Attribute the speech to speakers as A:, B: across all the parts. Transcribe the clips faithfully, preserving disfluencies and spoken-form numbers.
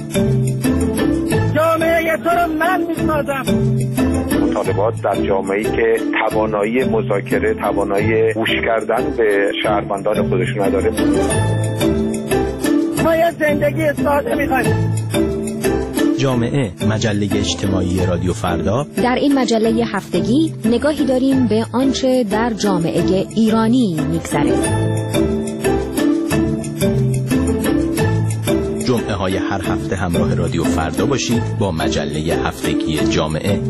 A: جامعه تو رو من میسازم.
B: مطالبات در جامعه‌ای که توانایی مذاکره، توانایی گوش کردن به شهروندان خودش نداره.
A: ما یه زندگی ساده می‌خوایم.
C: جامعه، مجله اجتماعی رادیو فردا.
D: در این مجله هفتگی نگاهی داریم به آنچه در جامعه ایرانی می‌گذره.
C: جمعه های هر هفته همراه رادیو فردا باشید با مجله هفتگی جامعه.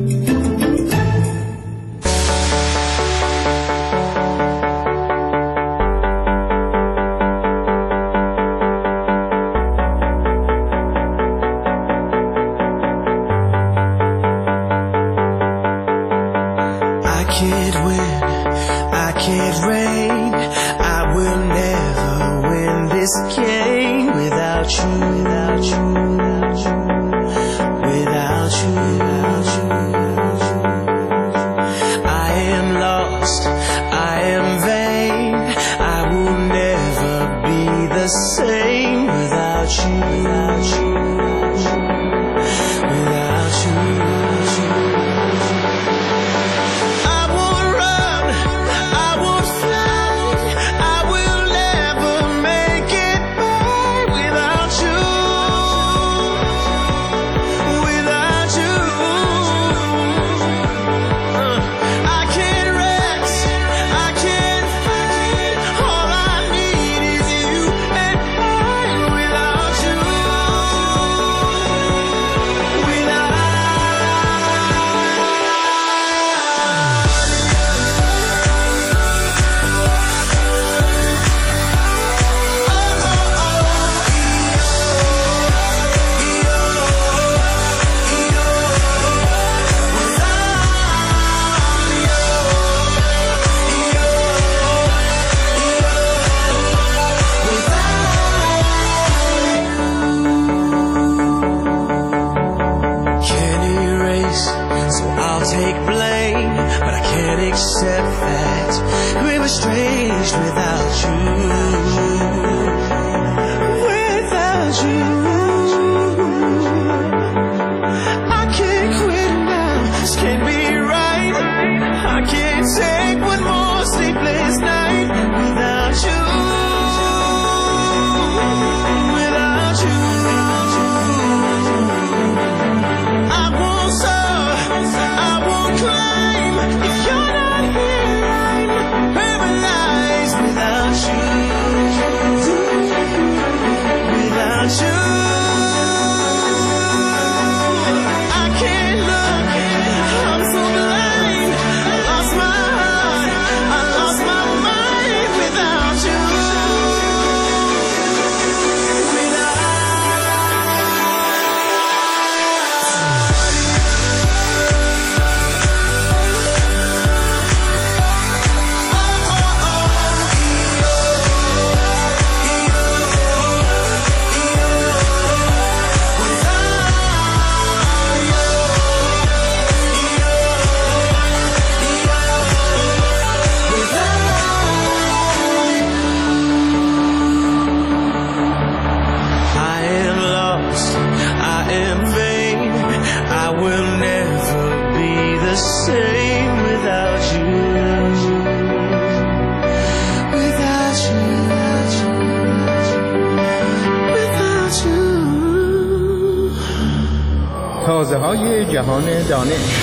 E: تازه‌های جهان دانش.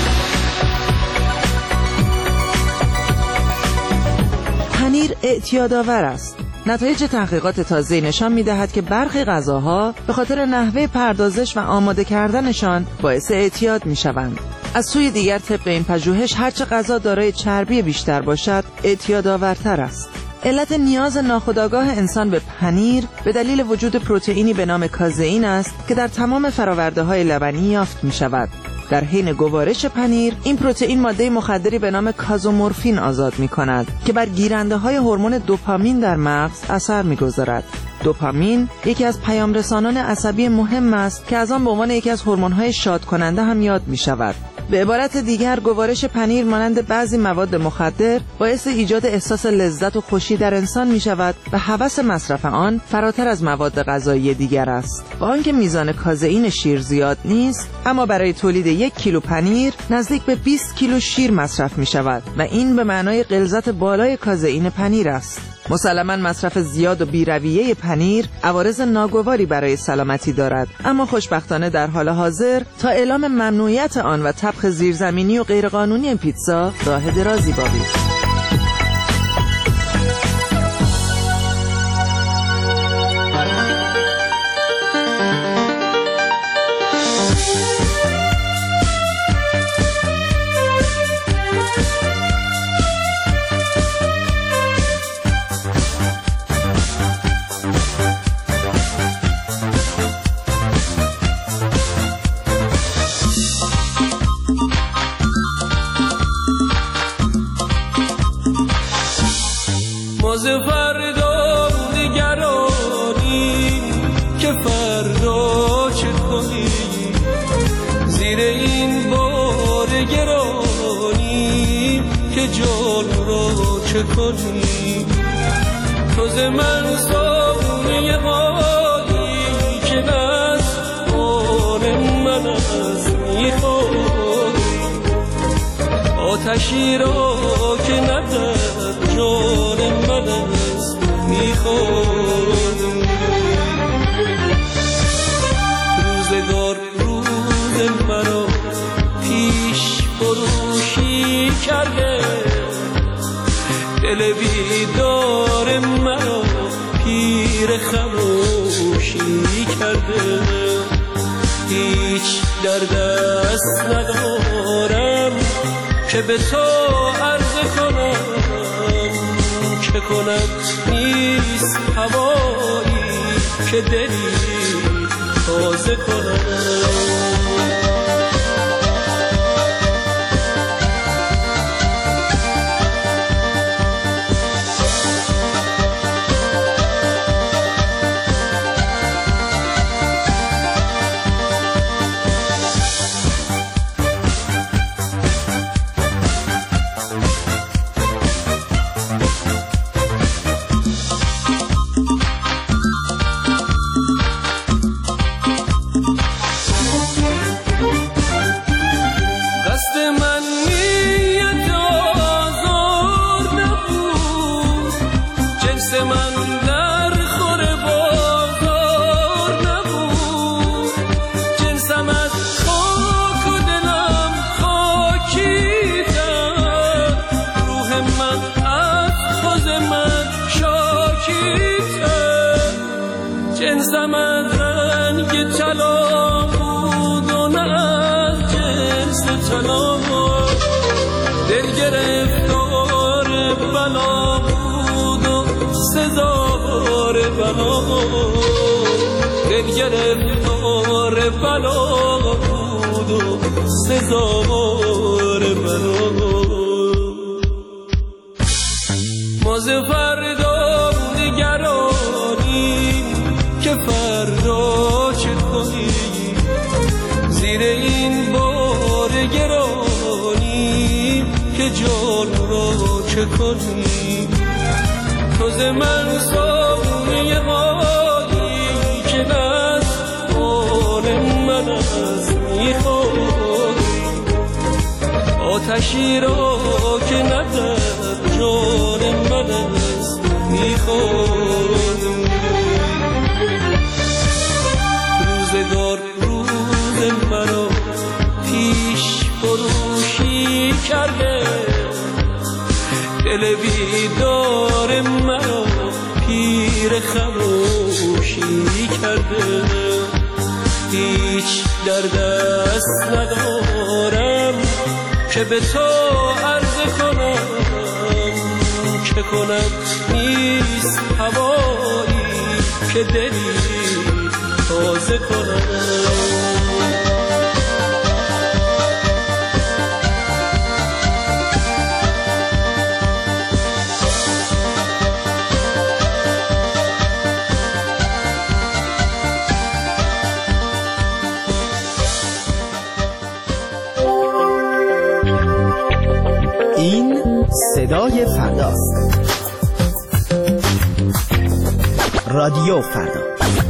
F: پنیر اعتیادآور است. نتایج تحقیقات تازه‌ای نشان می‌دهد که برخی غذاها به خاطر نحوه پردازش و آماده کردنشان باعث اعتیاد می‌شوند. از سوی دیگر طبق این پژوهش هرچه غذا دارای چربی بیشتر باشد اعتیادآورتر است. علت نیاز ناخودآگاه انسان به پنیر به دلیل وجود پروتئینی به نام کازئین است که در تمام فرآورده‌های لبنی یافت می‌شود. در حین گوارش پنیر این پروتئین ماده مخدری به نام کازومورفین آزاد می‌کند که بر گیرنده‌های هورمون دوپامین در مغز اثر می‌گذارد. دوپامین یکی از پیامرسانان عصبی مهم است که از آن به عنوان یکی از هورمون‌های شاد کننده هم یاد می‌شود. به عبارت دیگر، گوارش پنیر مانند بعضی مواد مخدر باعث ایجاد احساس لذت و خوشی در انسان می شود و هوس مصرف آن فراتر از مواد غذایی دیگر است. با آنکه میزان کازئین شیر زیاد نیست، اما برای تولید یک کیلو پنیر نزدیک به بیست کیلو شیر مصرف می شود و این به معنای غلظت بالای کازئین پنیر است. مسلماً مصرف زیاد و بی‌رویه پنیر عوارض ناگواری برای سلامتی دارد، اما خوشبختانه در حال حاضر تا اعلام ممنوعیت آن و طبخ زیرزمینی و غیرقانونی پیتزا راه درازی باقی است.
G: ما ز فردا نگرانیم که فردا چه کنیم، زیر این بار گرانیم که جان را چه کنیم. تو ز من صابون غالی که از آن من از میخوری، آتشی را که ندد جان من از میخوری. روزگار روز مرا پیش فروشی کرده، دل بیدار مرا پیر خموشی کرده. هیچ در دست ندارم که به تو عرض کنم، چه کنم نیست هوایی که دلی تازه کنم. جنسم از رنگ طلا بود و نه از جنس طلا، دل گرفتار بلا بود و سزاوار بلا، دل گرفتار بلا بود و سزاوار بلا. ما ز فردا نگرانیم که فردا چه کنیم، زیر این بار گرانیم که جان را چه کنیم. تو ز من صابون غالی که از آن من از میخوری، آتشی را که ندد جان من از میخوری. روزگار روز مرا پیش فروشی کرده، دل بیدار مرا پیر خموشی کرده. هیچ در دست ندارم که به تو عرض کنم، چه کنم نیست هوایی که دلی تازه کنم.
E: صدای فردا، رادیو فردا.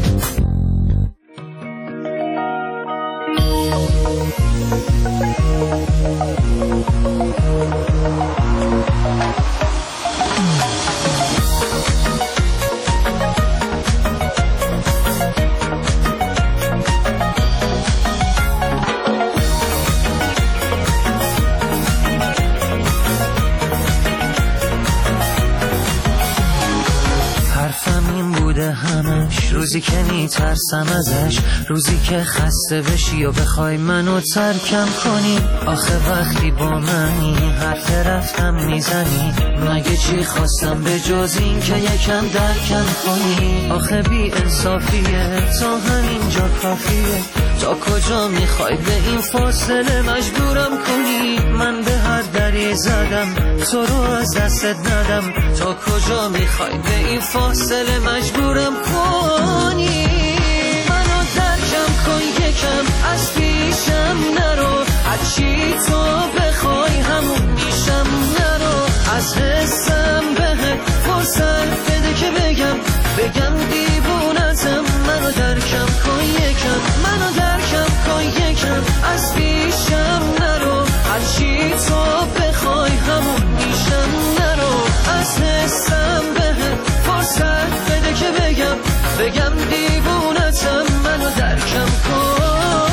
H: روزی که میترسم ازش، روزی که خسته بشی و بخوای منو ترکم کنی. آخه وقتی با منی حرف رفتم میزنی، مگه چی خواستم به جز این که یکم درکم کنی. آخه بی انصافیه تا همینجا کافیه، تا کجا میخوای به این فاصله مجبورم کنی. من به هر دری زدم تو رو از دستت ندم، تا کجا میخوای به این فاصله مجبورم کنی. منو درکم کن یکم، از پیشم نرو، هرچی تو بخوای همون میشم. نرو از حسم بهت فرصت بده که بگم بگم دیوونتم. منو درکم کن یکم، منو درکم کن یکم، از پیشم نرو، هرچی تو بخوای همون میشم. نرو از حسم بهت فرصت بده که بگم بگم دیوونتم. منو درکم کن.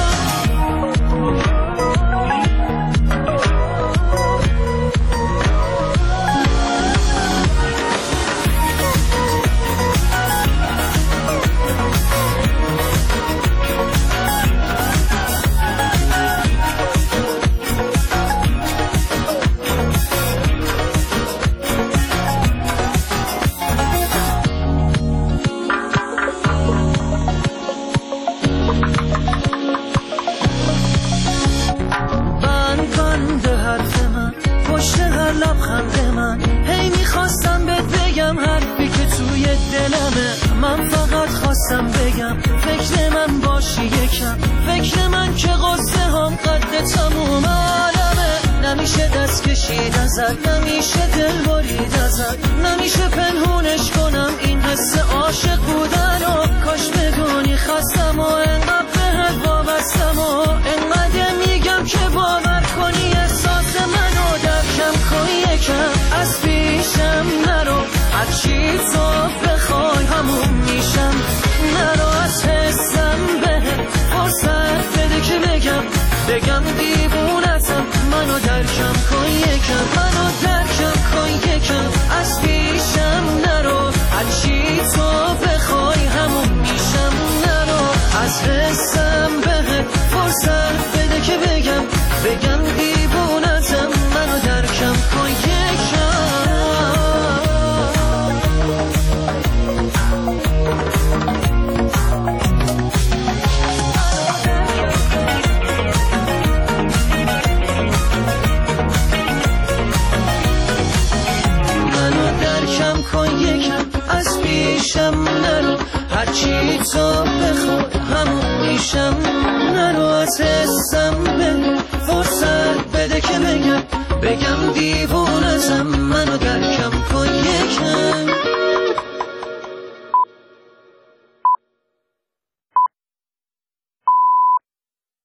H: من فقط خواستم بگم فکر من باشی یکم، فکر من که قصه هم قد تموم عالمه. نمیشه دست کشید ازت، نمیشه دل برید ازت، نمیشه پنهونش کنم این حس عاشق بودن رو. کاش بدونی خستم و انقدر بهت وابستم و انقدر میگم که باور کنی احساس منو. درکم کن یکم، از پیشم نرو، هرچی تو بخوای همون میشم. نرو از حسم بهت فرصت بده که بگم بگم دیوونتم. منو درکم کن یکم، منو درکم کن یکم، از پیشم نرو، هرچی تو بخوای همون میشم. نرو از حسم بهت فرصت بده که بگم بگم دیوونتم. منو درکم کن یکم. کن یکم، از پیشم نرو، هرچی تو بخوای همون میشم. نرو از حسم بده فرصت بده که بگم بگم دیوونتم.